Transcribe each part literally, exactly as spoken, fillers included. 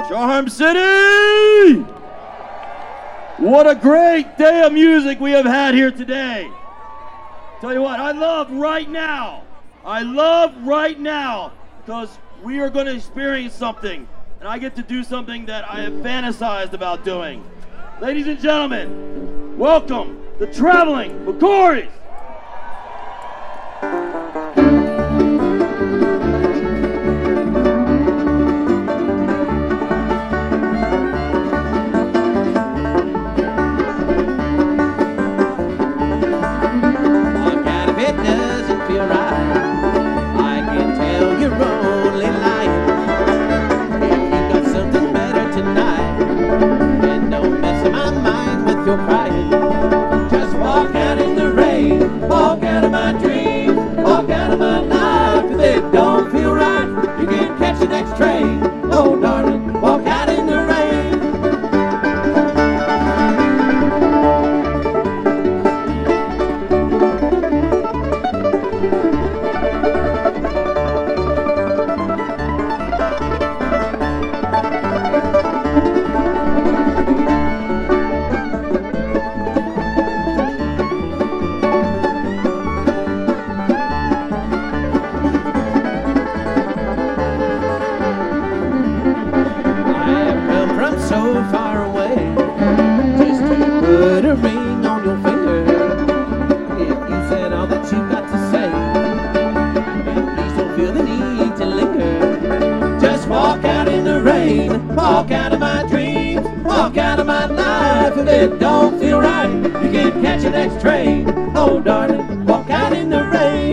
Charm City! What a great day of music we have had here today. Tell you what, I love right now. I love right now because we are going to experience something, and I get to do something that I have fantasized about doing. Ladies and gentlemen, welcome the Traveling McCourys. You're crying. Just walk out in the rain, walk out of my dreams, walk out of my life. If it don't feel right, you can catch the next train. Oh, darling, walk out in the rain. Walk out of my dreams, walk out of my life. If it don't feel right, you can catch the next train. Oh, darling, walk out in the rain.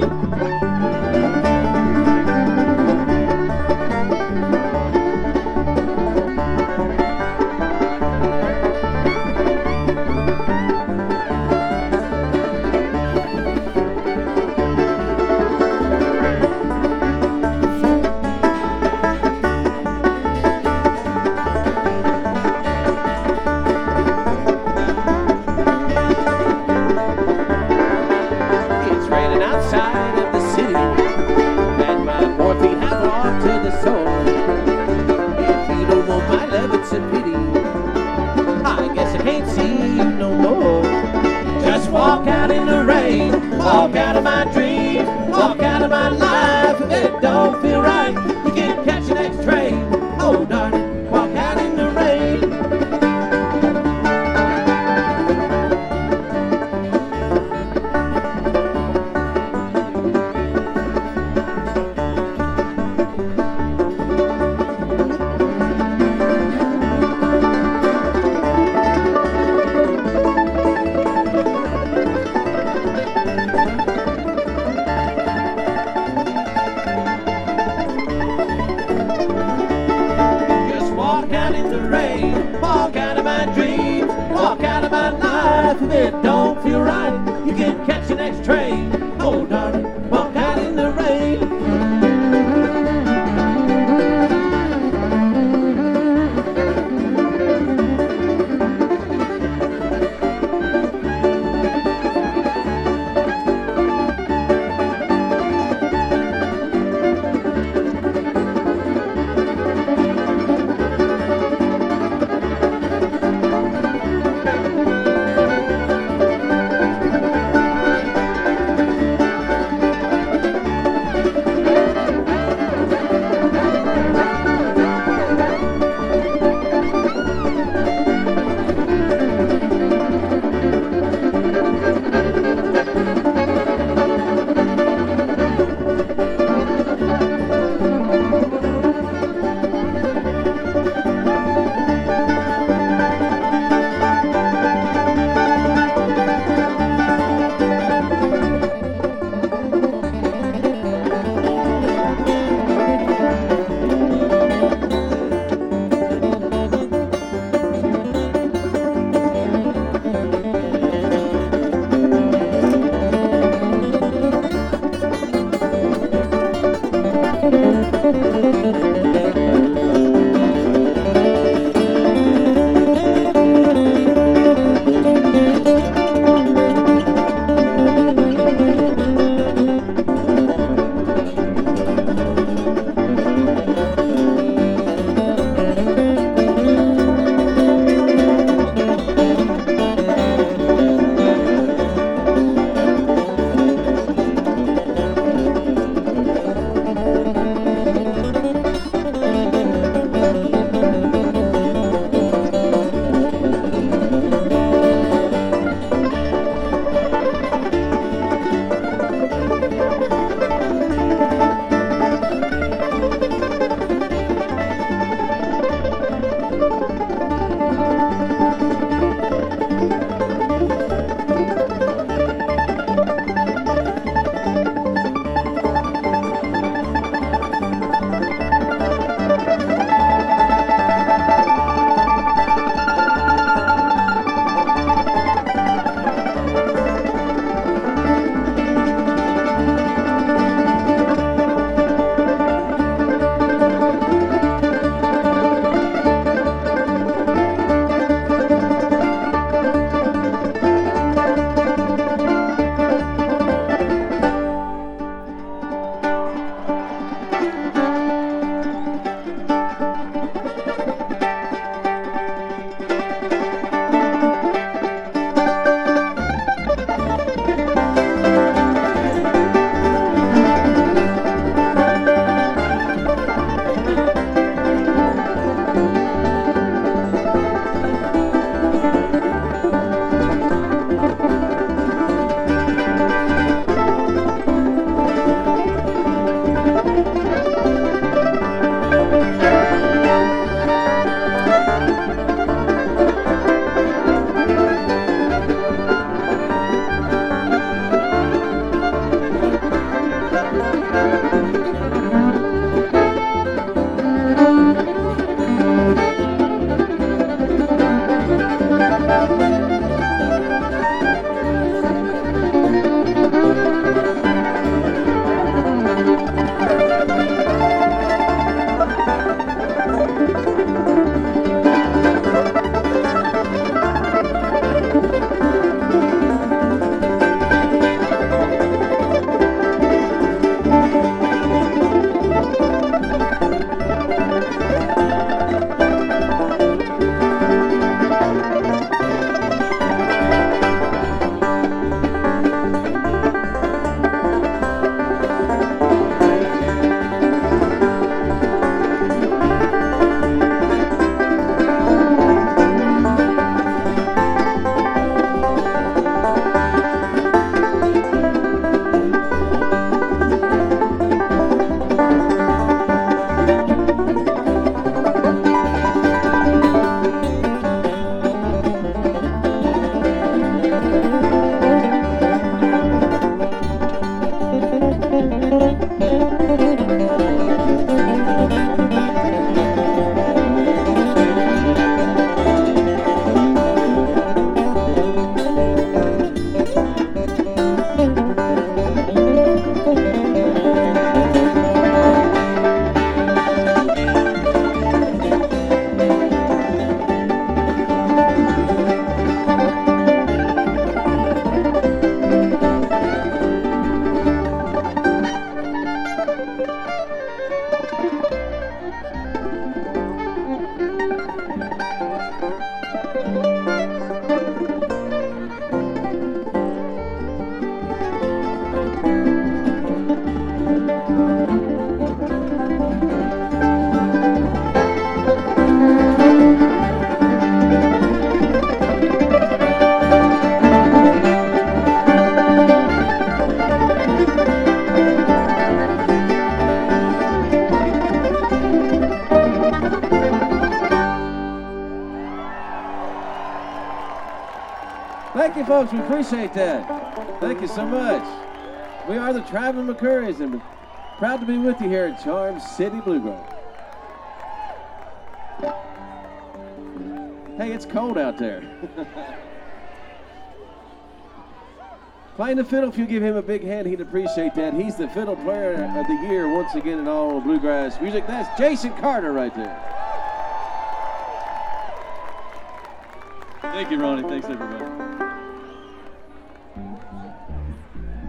Walk out in the rain, walk out of my dreams, walk out of my life. If it don't feel right, you can catch the next train. Oh, darling, walk out in the rain. If it don't feel right, you can catch the next train. Oh, darling, walk out in the rain. folks, we appreciate that. Thank you so much. We are the Traveling McCurries, and we're proud to be with you here at Charm City Bluegrass. Hey, it's cold out there. Playing the fiddle, if you give him a big hand, he'd appreciate that. He's the fiddle player of the year once again in all bluegrass music. That's Jason Carter right there. Thank you, Ronnie. Thanks, everybody.